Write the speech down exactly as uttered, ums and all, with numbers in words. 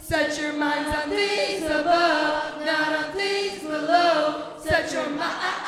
Set your minds on things above, not on things below. Set your mind